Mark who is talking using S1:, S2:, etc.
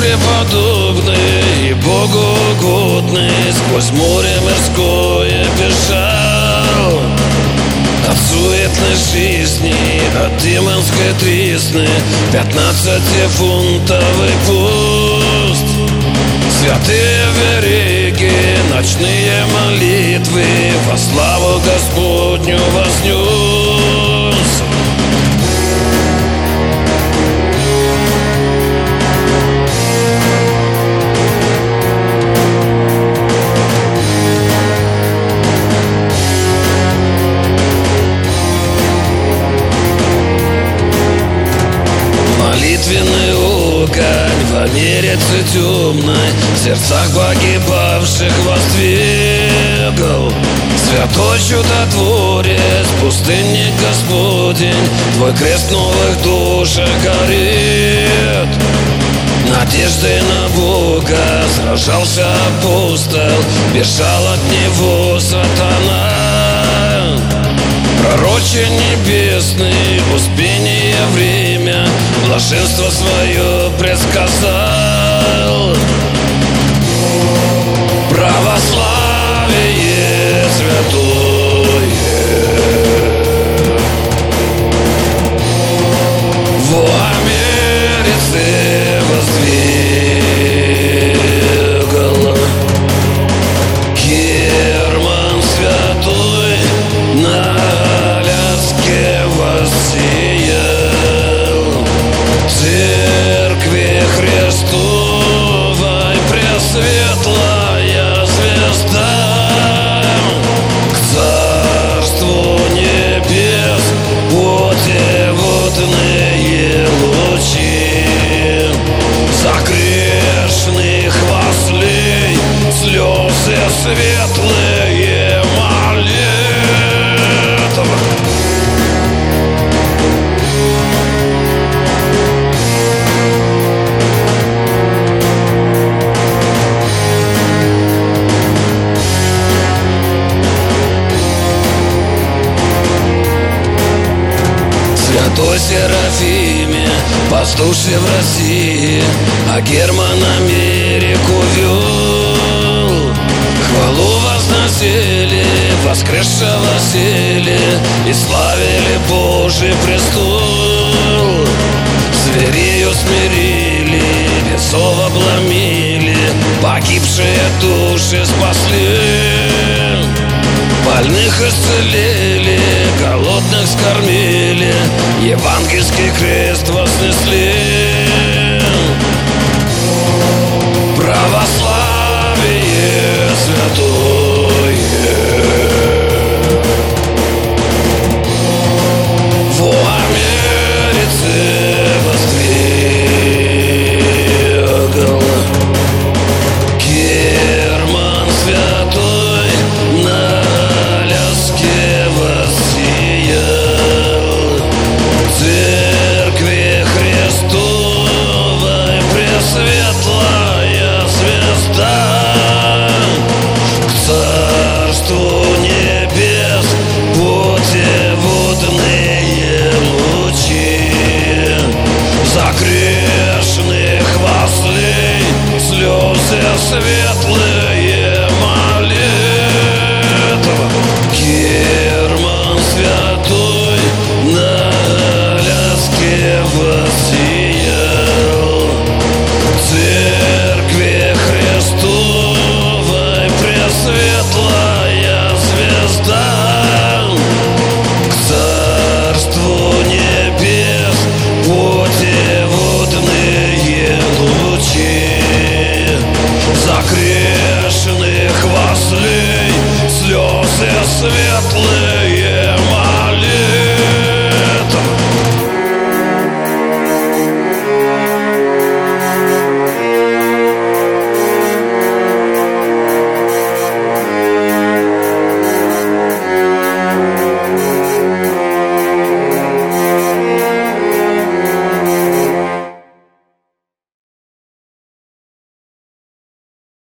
S1: преподобный и богоугодный сквозь море морское бежал. От суетной жизни, от демонской тресны 15-фунтовый пуст. Святые вериги, ночные молитвы во славу Господню вознес. Молитвенный огонь в Америце темной в сердцах погибавших воздвигал. Святой чудотворец, пустынник Господень, твой крест в новых душах горит. Надеждой на Бога сражался апостол, бежал от него сатана. Пророче небесный, успение время, блаженство свое предсказал. Православие святое в Америце воздвигало. Герман святой на Аляске воссиял. Церкви Христовой пресветлая звезда к царству небес путеводные лучи. За грешных вослей слезы светлые молитвы. Святой Серафиме, пастушье в России, а Герман Америку вел. Хвалу возносили, воскресшего сели и славили Божий престол. Зверею смирили, весов обломили, погибшие души спасли. Больных исцелили, голодных скормили, евангельский крест вознесли. Православие святое в Америце воздвигало. Герман святой на Аляске воссиял. Церкви Христовой пресветлая звезда к царству небес путеводные лучи. За грешных вослей слезы светлые молитвы. Герман святой на Аляске воссиял. Церкви Христовой пресветлая звезда к царству небес путеводные лучи. За грешных вослей слезы светлые